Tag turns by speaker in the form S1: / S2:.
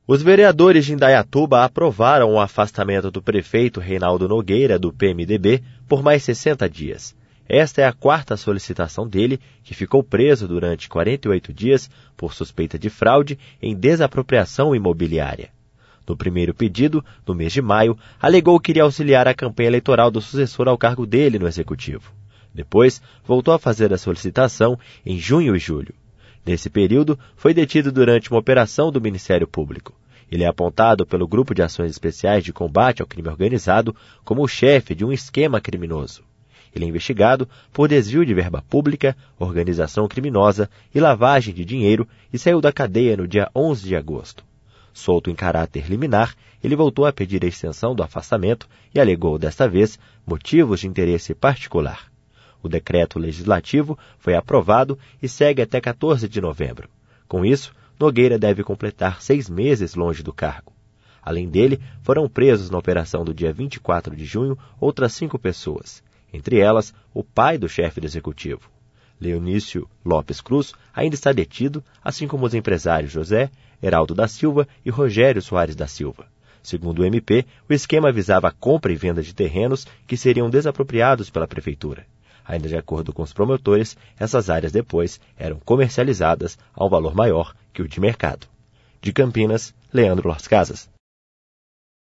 S1: Os vereadores de Indaiatuba aprovaram o afastamento do prefeito Reinaldo Nogueira, do PMDB, por mais 60 dias. Esta é a quarta solicitação dele, que ficou preso durante 48 dias por suspeita de fraude em desapropriação imobiliária. No primeiro pedido, no mês de maio, alegou que iria auxiliar a campanha eleitoral do sucessor ao cargo dele no Executivo. Depois, voltou a fazer a solicitação em junho e julho. Nesse período, foi detido durante uma operação do Ministério Público. Ele é apontado pelo Grupo de Ações Especiais de Combate ao Crime Organizado como o chefe de um esquema criminoso. Ele é investigado por desvio de verba pública, organização criminosa e lavagem de dinheiro e saiu da cadeia no dia 11 de agosto. Solto em caráter liminar, ele voltou a pedir a extensão do afastamento e alegou, desta vez, motivos de interesse particular. O decreto legislativo foi aprovado e segue até 14 de novembro. Com isso, Nogueira deve completar 6 meses longe do cargo. Além dele, foram presos na operação do dia 24 de junho outras 5 pessoas, entre elas o pai do chefe do executivo. Leonício Lopes Cruz ainda está detido, assim como os empresários José, Heraldo da Silva e Rogério Soares da Silva. Segundo o MP, o esquema visava a compra e venda de terrenos que seriam desapropriados pela prefeitura. Ainda de acordo com os promotores, essas áreas depois eram comercializadas a um valor maior que o de mercado. De Campinas, Leandro Las Casas.